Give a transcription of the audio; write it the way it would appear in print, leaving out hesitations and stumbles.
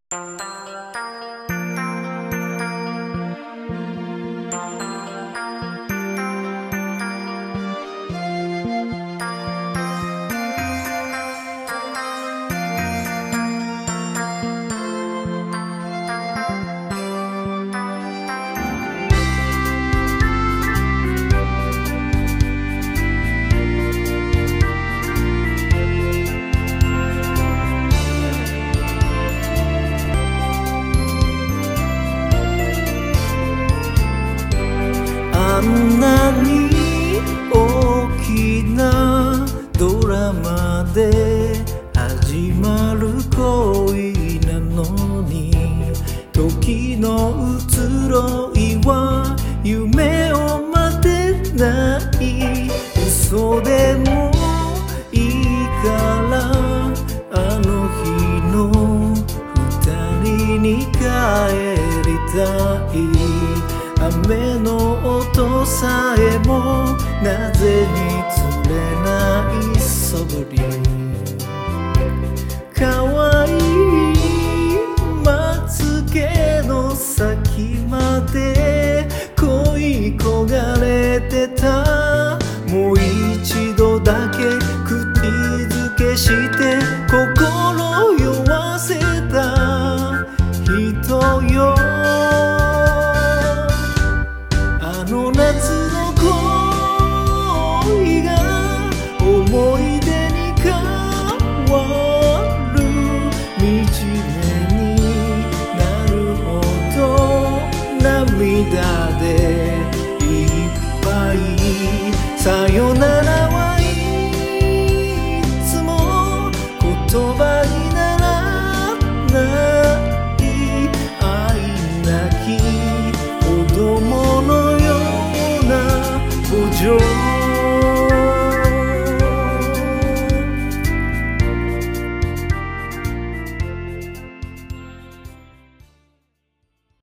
あんなに大きなドラマで始まる恋なのに、時の移ろいは夢を待てない。嘘でもいいからあの日の二人に帰りたい。雨の音さえもなぜに釣れないそぶり、かわいいまつげの先まで恋焦がれてた。もう一度だけ口づけして心酔わせた人よ。あの夏の恋が思い出に変わる。惨めになるほど涙でいっぱい。さよならはいつも言葉にならない。愛なき子供のような無情